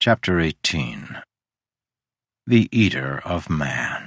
Chapter 18 The Eater of Man.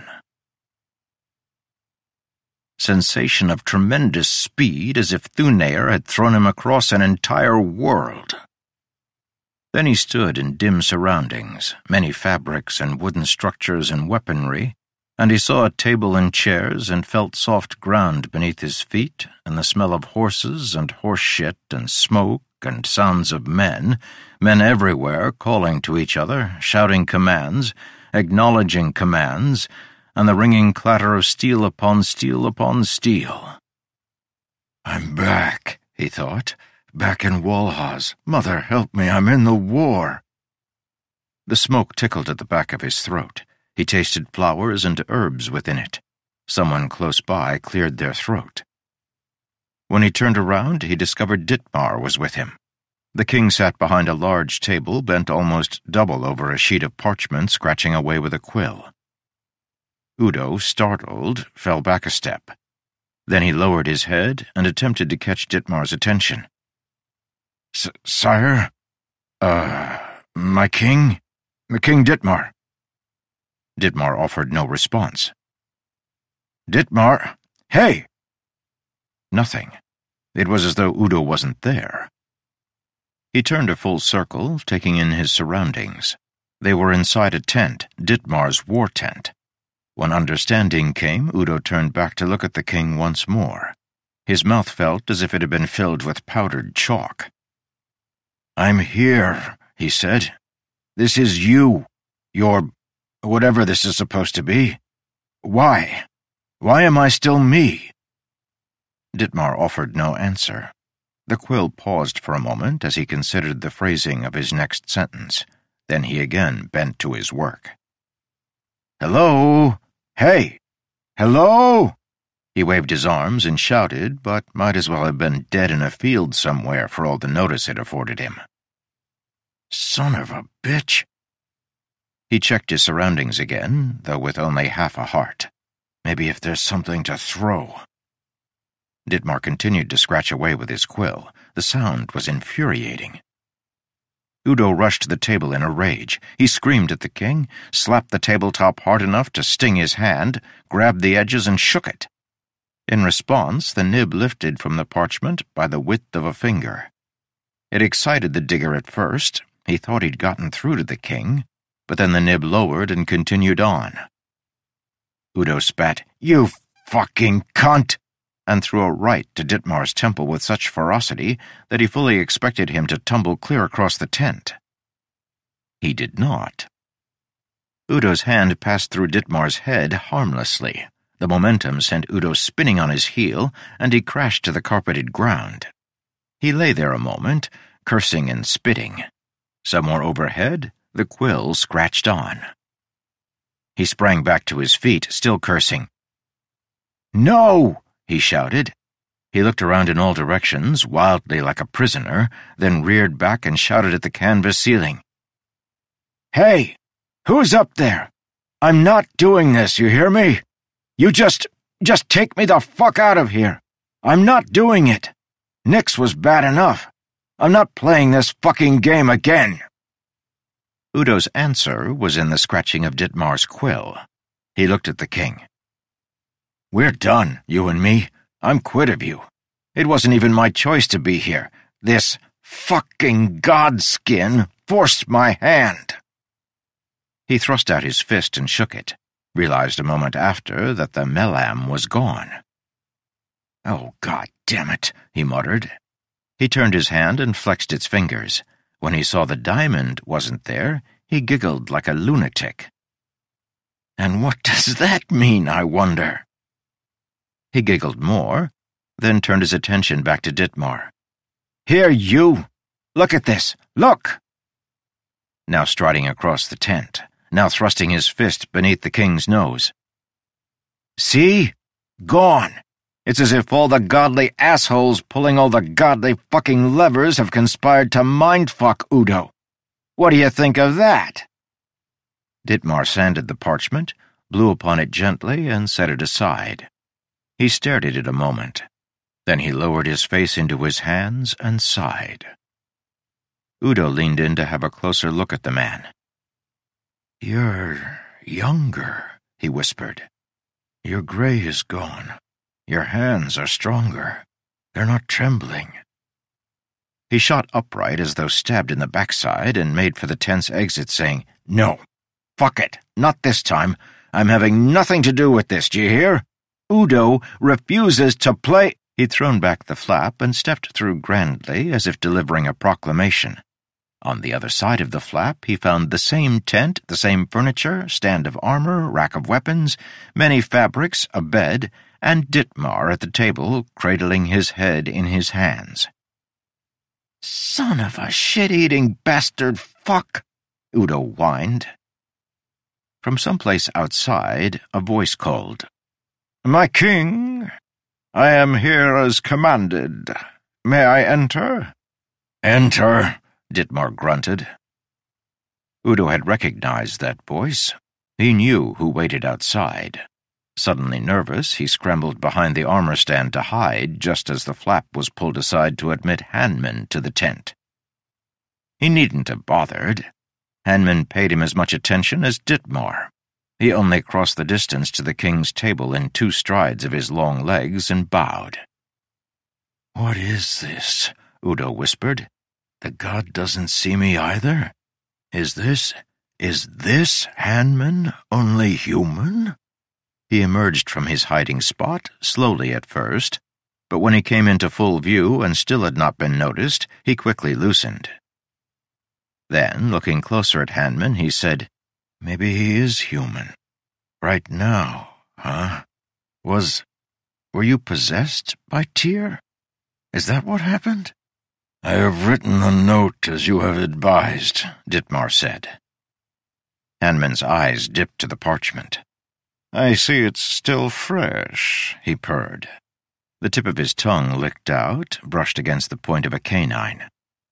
Sensation of tremendous speed, as if Thuneyr had thrown him across an entire world. Then he stood in dim surroundings, many fabrics and wooden structures and weaponry, and he saw a table and chairs and felt soft ground beneath his feet and the smell of horses and horse shit and smoke and sounds of men everywhere calling to each other, shouting commands, acknowledging commands, and the ringing clatter of steel upon steel upon steel. "I'm back," he thought. "Back in Walhaz. Mother help me, I'm in the war." The smoke tickled at the back of his throat. He tasted flowers and herbs within it. Someone close by cleared their throat. When he turned around, he discovered Dittmar was with him. The king sat behind a large table, bent almost double over a sheet of parchment, scratching away with a quill. Udo, startled, fell back a step. Then he lowered his head and attempted to catch Dittmar's attention. "Sire? My king? King Dittmar." Dittmar offered no response. "Dittmar! Hey!" Nothing. It was as though Udo wasn't there. He turned a full circle, taking in his surroundings. They were inside a tent, Dittmar's war tent. When understanding came, Udo turned back to look at the king once more. His mouth felt as if it had been filled with powdered chalk. "I'm here," he said. "This is you. Your... whatever this is supposed to be. Why? Why am I still me?" Dittmar offered no answer. The quill paused for a moment as he considered the phrasing of his next sentence. Then he again bent to his work. "Hello? Hey! Hello?" He waved his arms and shouted, but might as well have been dead in a field somewhere for all the notice it afforded him. Son of a bitch. He checked his surroundings again, though with only half a heart. Maybe if there's something to throw. Dittmar continued to scratch away with his quill. The sound was infuriating. Udo rushed to the table in a rage. He screamed at the king, slapped the tabletop hard enough to sting his hand, grabbed the edges and shook it. In response, the nib lifted from the parchment by the width of a finger. It excited the digger at first. He thought he'd gotten through to the king, but then the nib lowered and continued on. Udo spat, "You fucking cunt!" and threw a right to Dittmar's temple with such ferocity that he fully expected him to tumble clear across the tent. He did not. Udo's hand passed through Dittmar's head harmlessly. The momentum sent Udo spinning on his heel, and he crashed to the carpeted ground. He lay there a moment, cursing and spitting. Somewhere overhead, the quill scratched on. He sprang back to his feet, still cursing. "No!" he shouted. He looked around in all directions, wildly like a prisoner, then reared back and shouted at the canvas ceiling. "Hey! Who's up there? I'm not doing this, you hear me? You just take me the fuck out of here. I'm not doing it. Nyx was bad enough. I'm not playing this fucking game again." Udo's answer was in the scratching of Dittmar's quill. He looked at the king. "We're done, you and me. I'm quit of you. It wasn't even my choice to be here. This fucking godskin forced my hand." He thrust out his fist and shook it, realized a moment after that the melam was gone. "Oh, God damn it," he muttered. He turned his hand and flexed its fingers. When he saw the diamond wasn't there, he giggled like a lunatic. "And what does that mean, I wonder?" He giggled more, then turned his attention back to Dittmar. "Here, you! Look at this! Look!" Now striding across the tent, now thrusting his fist beneath the king's nose. "See? Gone! It's as if all the godly assholes pulling all the godly fucking levers have conspired to mindfuck Udo. What do you think of that?" Dittmar sanded the parchment, blew upon it gently, and set it aside. He stared at it a moment. Then he lowered his face into his hands and sighed. Udo leaned in to have a closer look at the man. "You're younger," he whispered. "Your gray is gone. Your hands are stronger. They're not trembling." He shot upright as though stabbed in the backside and made for the tense exit, saying, "No. Fuck it. Not this time. I'm having nothing to do with this, d'ye hear? Udo refuses to play—" He'd thrown back the flap and stepped through grandly as if delivering a proclamation. On the other side of the flap he found the same tent, the same furniture, stand of armor, rack of weapons, many fabrics, a bed, and Dittmar at the table, cradling his head in his hands. "Son of a shit-eating bastard fuck," Udo whined. From someplace outside, a voice called, "My king, I am here as commanded. May I enter?" "Enter," Dittmar grunted. Udo had recognized that voice. He knew who waited outside. Suddenly nervous, he scrambled behind the armor stand to hide just as the flap was pulled aside to admit Hanman to the tent. He needn't have bothered. Hanman paid him as much attention as Dittmar. He only crossed the distance to the king's table in 2 strides of his long legs and bowed. "What is this?" Udo whispered. "The god doesn't see me either? Is this Hanman only human?" He emerged from his hiding spot, slowly at first, but when he came into full view and still had not been noticed, he quickly loosened. Then, looking closer at Hanman, he said, "Maybe he is human. Right now, huh? Were you possessed by Tyr? Is that what happened?" "I have written the note as you have advised," Dittmar said. Hanman's eyes dipped to the parchment. "I see it's still fresh," he purred. The tip of his tongue licked out, brushed against the point of a canine.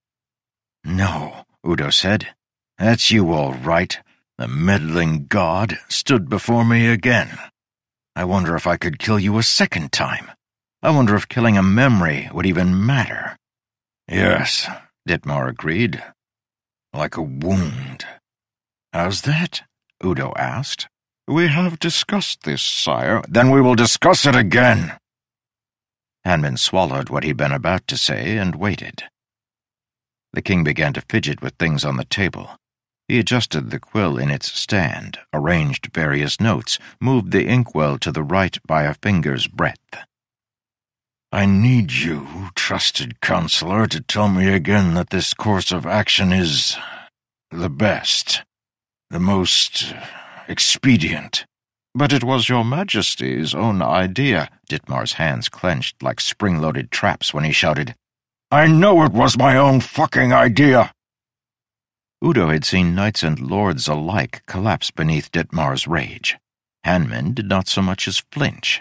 "No," Udo said. "That's you all right. The meddling god stood before me again. I wonder if I could kill you a second time. I wonder if killing a memory would even matter." "Yes," Dittmar agreed. "Like a wound." "How's that?" Udo asked. "We have discussed this, sire." "Then we will discuss it again." Hanman swallowed what he'd been about to say and waited. The king began to fidget with things on the table. He adjusted the quill in its stand, arranged various notes, moved the inkwell to the right by a finger's breadth. "I need you, trusted counselor, to tell me again that this course of action is the best, the most expedient." "But it was your majesty's own idea." Dittmar's hands clenched like spring-loaded traps when he shouted, "I know it was my own fucking idea!" Udo had seen knights and lords alike collapse beneath Dittmar's rage. Hanman did not so much as flinch.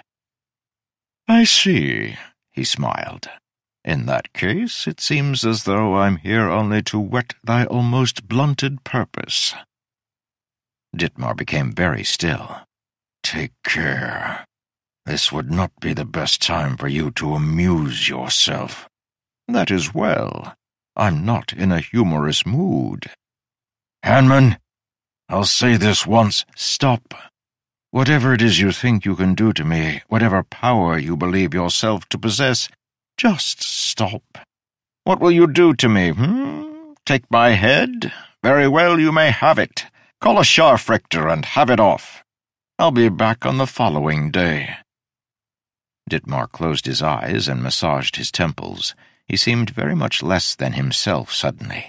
"I see," he smiled. "In that case, it seems as though I'm here only to whet thy almost blunted purpose." Dittmar became very still. "Take care. This would not be the best time for you to amuse yourself." "That is well. I'm not in a humorous mood." "Hanman, I'll say this once." "Stop. Whatever it is you think you can do to me, whatever power you believe yourself to possess, just stop. What will you do to me, Take my head? Very well, you may have it. Call a scharfrichter and have it off. I'll be back on the following day." Dittmar closed his eyes and massaged his temples. He seemed very much less than himself suddenly.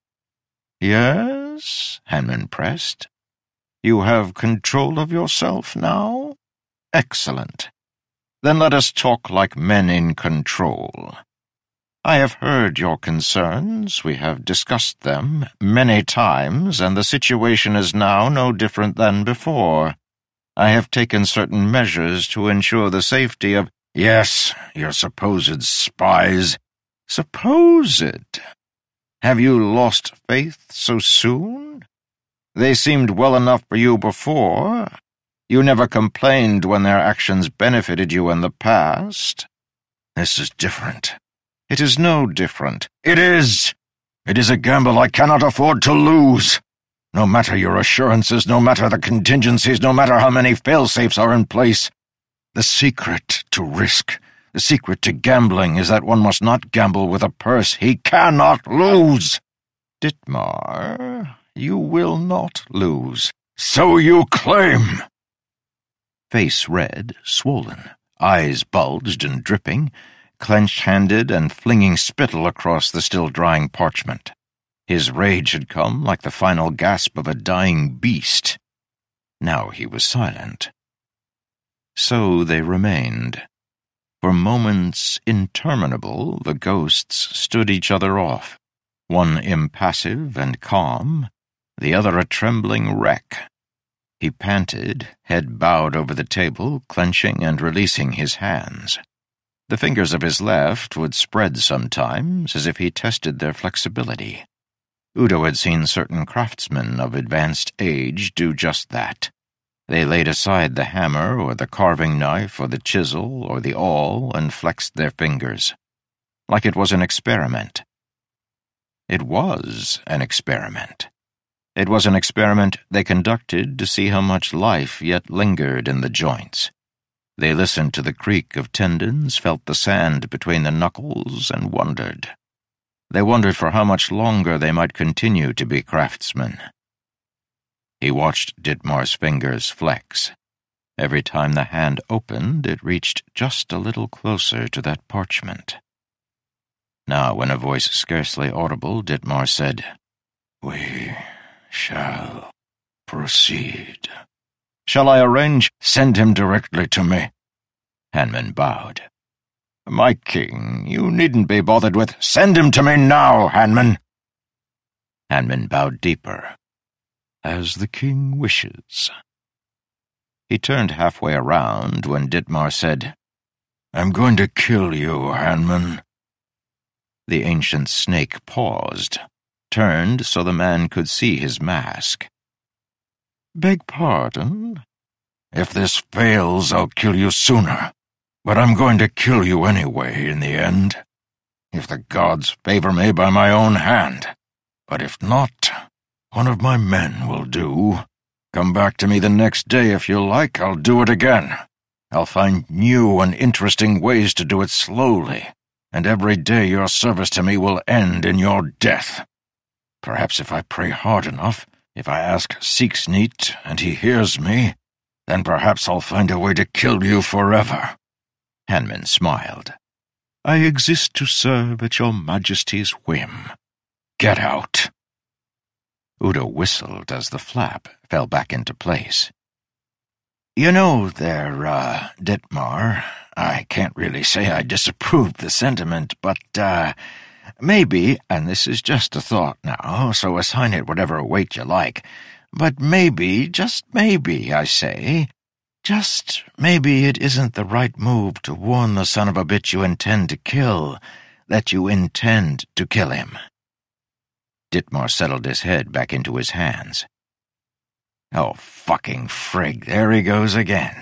"Yes?" Hanman pressed. "You have control of yourself now? Excellent. Then let us talk like men in control. I have heard your concerns, we have discussed them many times, and the situation is now no different than before. I have taken certain measures to ensure the safety of—" "Yes, your supposed spies." "Supposed? Have you lost faith so soon? They seemed well enough for you before. You never complained when their actions benefited you in the past. This is different." "It is no different." "It is!" It is a gamble I cannot afford to lose. No matter your assurances, no matter the contingencies, no matter how many fail-safes are in place. The secret to risk, the secret to gambling is that one must not gamble with a purse he cannot lose. Dittmar, you will not lose. So you claim. Face red, swollen, eyes bulged and dripping, clenched-handed and flinging spittle across the still-drying parchment. His rage had come like the final gasp of a dying beast. Now he was silent. So they remained. For moments interminable, the ghosts stood each other off, one impassive and calm, the other a trembling wreck. He panted, head bowed over the table, clenching and releasing his hands. The fingers of his left would spread sometimes, as if he tested their flexibility. Udo had seen certain craftsmen of advanced age do just that. They laid aside the hammer or the carving knife or the chisel or the awl and flexed their fingers, like it was an experiment. It was an experiment. It was an experiment they conducted to see how much life yet lingered in the joints. They listened to the creak of tendons, felt the sand between the knuckles, and wondered. They wondered for how much longer they might continue to be craftsmen. He watched Dittmar's fingers flex. Every time the hand opened, it reached just a little closer to that parchment. Now, in a voice scarcely audible, Dittmar said, "We shall proceed." "Shall I arrange?" "Send him directly to me." Hanman bowed. "My king, you needn't be bothered with—" "Send him to me now, Hanman." Hanman bowed deeper. "As the king wishes." He turned halfway around when Dittmar said, "I'm going to kill you, Hanman." The ancient snake paused, turned so the man could see his mask. "Beg pardon?" "If this fails, I'll kill you sooner. But I'm going to kill you anyway in the end. If the gods favor me by my own hand. But if not, one of my men will do. Come back to me the next day if you like, I'll do it again. I'll find new and interesting ways to do it slowly, and every day your service to me will end in your death. Perhaps if I pray hard enough, if I ask Seaksneet and he hears me, then perhaps I'll find a way to kill you forever." Hanman smiled. "I exist to serve at your majesty's whim. Get out." Udo whistled as the flap fell back into place. "You know there, Dittmar, I can't really say I disapprove the sentiment, but, maybe, and this is just a thought now, so assign it whatever weight you like, but maybe, just maybe, I say, just maybe it isn't the right move to warn the son of a bitch you intend to kill that you intend to kill him." Dittmar settled his head back into his hands. "Oh, fucking frig, there he goes again."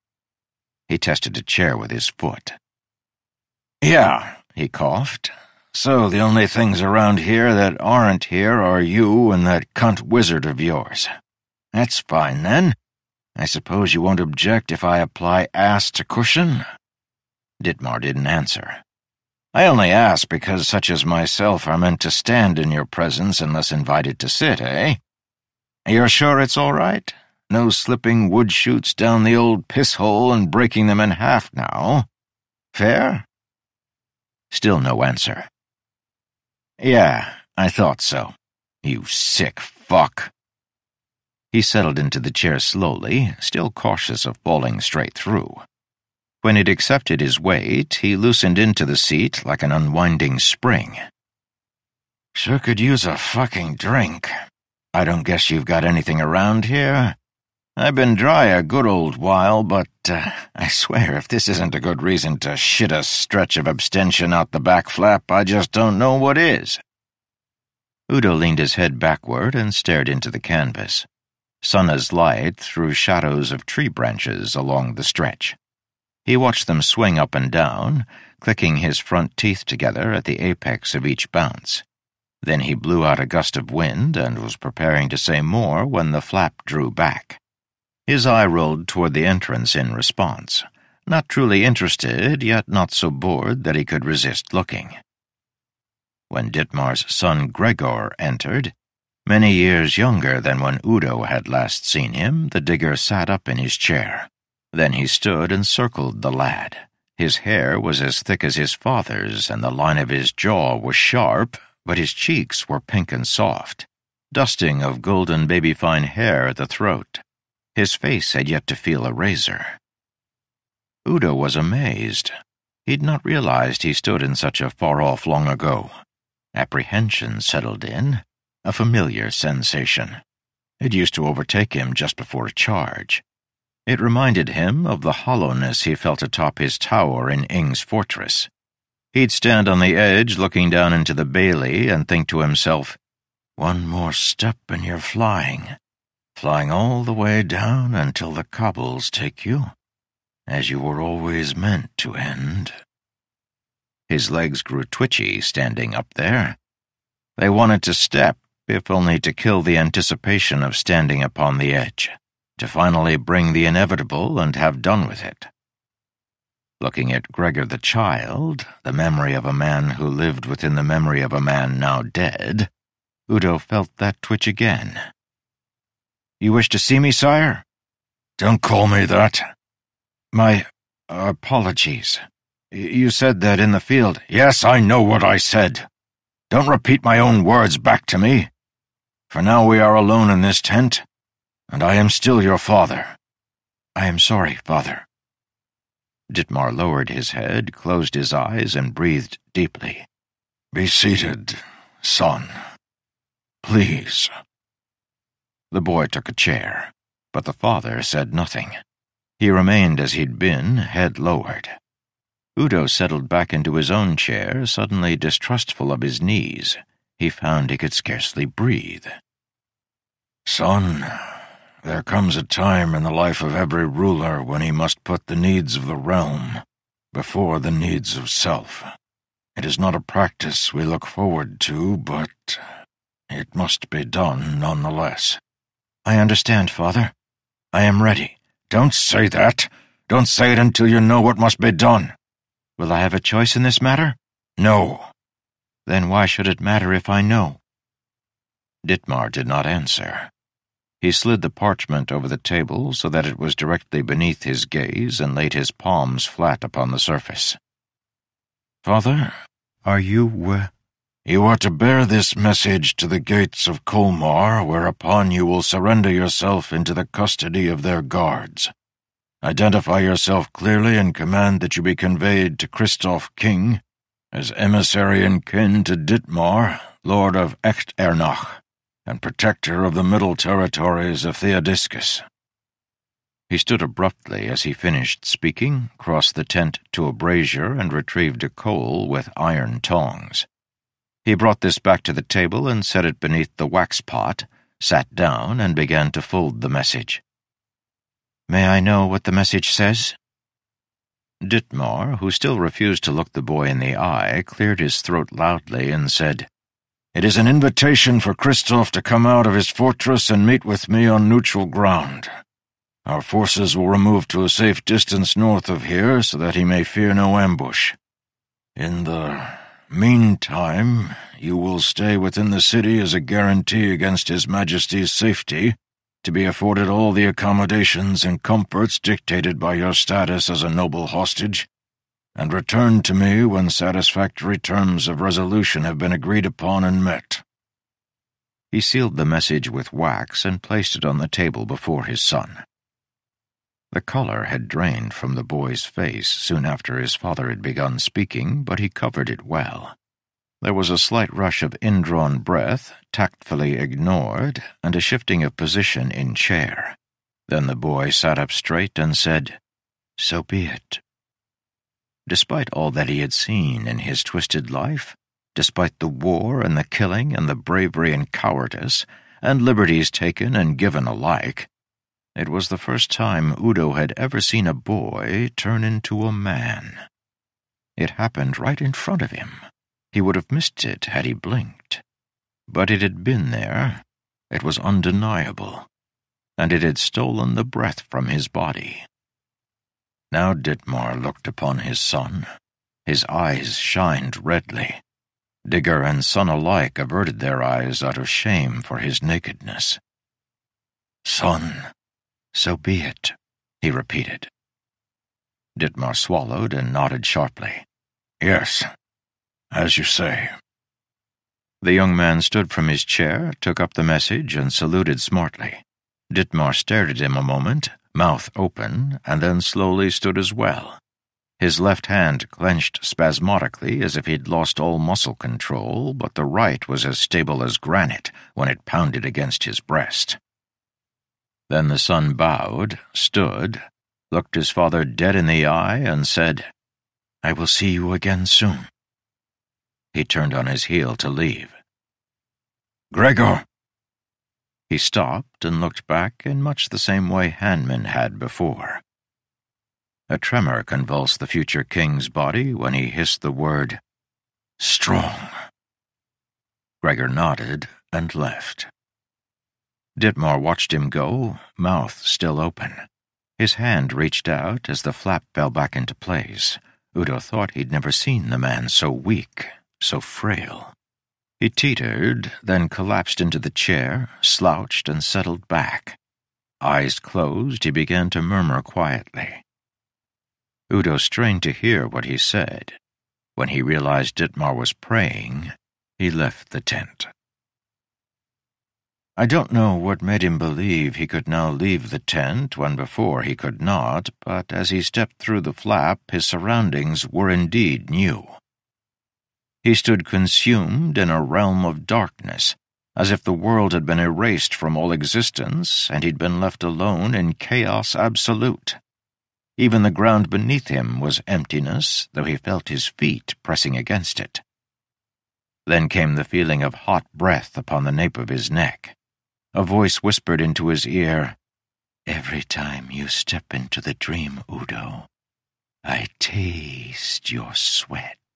He tested a chair with his foot. "Yeah," he coughed. "So the only things around here that aren't here are you and that cunt wizard of yours. That's fine, then. I suppose you won't object if I apply ass to cushion?" Dittmar didn't answer. "I only ask because such as myself are meant to stand in your presence unless invited to sit, eh? You're sure it's all right? No slipping wood shoots down the old piss-hole and breaking them in half now? Fair?" Still no answer. "Yeah, I thought so. You sick fuck." He settled into the chair slowly, still cautious of falling straight through. When it accepted his weight, he loosened into the seat like an unwinding spring. "Sure could use a fucking drink. I don't guess you've got anything around here? I've been dry a good old while, but I swear if this isn't a good reason to shit a stretch of abstention out the back flap, I just don't know what is." Udo leaned his head backward and stared into the canvas. Sunna's light threw shadows of tree branches along the stretch. He watched them swing up and down, clicking his front teeth together at the apex of each bounce. Then he blew out a gust of wind and was preparing to say more when the flap drew back. His eye rolled toward the entrance in response, not truly interested, yet not so bored that he could resist looking. When Dittmar's son Gregor entered, many years younger than when Udo had last seen him, the digger sat up in his chair. Then he stood and circled the lad. His hair was as thick as his father's, and the line of his jaw was sharp, but his cheeks were pink and soft, dusting of golden baby-fine hair at the throat. His face had yet to feel a razor. Udo was amazed. He'd not realized he stood in such a far-off long ago. Apprehension settled in, a familiar sensation. It used to overtake him just before a charge. It reminded him of the hollowness he felt atop his tower in Ing's fortress. He'd stand on the edge looking down into the bailey and think to himself, "One more step and you're flying all the way down until the cobbles take you, as you were always meant to end." His legs grew twitchy standing up there. They wanted to step, if only to kill the anticipation of standing upon the edge, to finally bring the inevitable and have done with it. Looking at Gregor the child, the memory of a man who lived within the memory of a man now dead, Udo felt that twitch again. "You wish to see me, sire?" "Don't call me that." "My apologies. You said that in the field." "Yes, I know what I said. Don't repeat my own words back to me. For now we are alone in this tent, and I am still your father." "I am sorry, father." Dittmar lowered his head, closed his eyes, and breathed deeply. "Be seated, son. Please." The boy took a chair, but the father said nothing. He remained as he'd been, head lowered. Udo settled back into his own chair, suddenly distrustful of his knees. He found he could scarcely breathe. "Son, there comes a time in the life of every ruler when he must put the needs of the realm before the needs of self. It is not a practice we look forward to, but it must be done nonetheless." "I understand, father. I am ready." "Don't say that. Don't say it until you know what must be done." "Will I have a choice in this matter?" "No." "Then why should it matter if I know?" Dittmar did not answer. He slid the parchment over the table so that it was directly beneath his gaze and laid his palms flat upon the surface. "Father, are you, You are to bear this message to the gates of Colmar, whereupon you will surrender yourself into the custody of their guards. Identify yourself clearly and command that you be conveyed to Kristoff King as emissary and kin to Dittmar, Lord of Echternach, and protector of the middle territories of Theodiscus." He stood abruptly as he finished speaking, crossed the tent to a brazier, and retrieved a coal with iron tongs. He brought this back to the table and set it beneath the wax pot, sat down, and began to fold the message. "May I know what the message says?" Dittmar, who still refused to look the boy in the eye, cleared his throat loudly and said, "It is an invitation for Kristoff to come out of his fortress and meet with me on neutral ground. Our forces will remove to a safe distance north of here so that he may fear no ambush. In the meantime, you will stay within the city as a guarantee against His Majesty's safety, to be afforded all the accommodations and comforts dictated by your status as a noble hostage, and return to me when satisfactory terms of resolution have been agreed upon and met." He sealed the message with wax and placed it on the table before his son. The color had drained from the boy's face soon after his father had begun speaking, but he covered it well. There was a slight rush of indrawn breath, tactfully ignored, and a shifting of position in chair. Then the boy sat up straight and said, "So be it." Despite all that he had seen in his twisted life, despite the war and the killing and the bravery and cowardice, and liberties taken and given alike, it was the first time Udo had ever seen a boy turn into a man. It happened right in front of him. He would have missed it had he blinked. But it had been there. It was undeniable, and it had stolen the breath from his body. Now Dittmar looked upon his son. His eyes shined redly. Digger and son alike averted their eyes out of shame for his nakedness. "Son, so be it," he repeated. Dittmar swallowed and nodded sharply. "Yes, as you say." The young man stood from his chair, took up the message, and saluted smartly. Dittmar stared at him a moment, mouth open, and then slowly stood as well. His left hand clenched spasmodically as if he'd lost all muscle control, but the right was as stable as granite when it pounded against his breast. Then the son bowed, stood, looked his father dead in the eye, and said, "I will see you again soon." He turned on his heel to leave. "Gregor!" He stopped and looked back in much the same way Handman had before. A tremor convulsed the future king's body when he hissed the word, "Strong." Gregor nodded and left. Dittmar watched him go, mouth still open. His hand reached out as the flap fell back into place. Udo thought he'd never seen the man so weak, so frail. He teetered, then collapsed into the chair, slouched and settled back. Eyes closed, he began to murmur quietly. Udo strained to hear what he said. When he realized Dittmar was praying, he left the tent. I don't know what made him believe he could now leave the tent when before he could not, but as he stepped through the flap, his surroundings were indeed new. He stood consumed in a realm of darkness, as if the world had been erased from all existence and he'd been left alone in chaos absolute. Even the ground beneath him was emptiness, though he felt his feet pressing against it. Then came the feeling of hot breath upon the nape of his neck. A voice whispered into his ear, "Every time you step into the dream, Udo, I taste your sweat."